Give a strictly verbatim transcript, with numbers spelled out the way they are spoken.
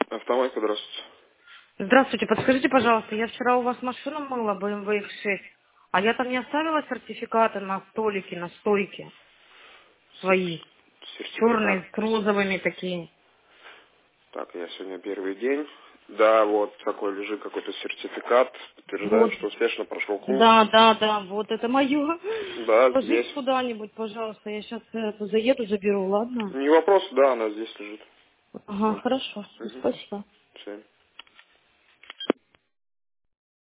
Автомойка, здравствуйте. Здравствуйте, подскажите, пожалуйста, я вчера у вас машину мыла, бэ эм вэ икс шесть, а я там не оставила сертификаты на столике, на стойке свои, Сер- Сертификат. черные, с розовыми такие. Так, я сегодня первый день. Да, вот такой лежит какой-то сертификат, подтверждает, Вот, что успешно прошел курс. да, да, да, вот это мое. Да, Положите здесь. куда-нибудь, пожалуйста, я сейчас заеду, заберу, ладно? Не вопрос, да, она здесь лежит. Ага, Вот. хорошо, Угу. спасибо. Все.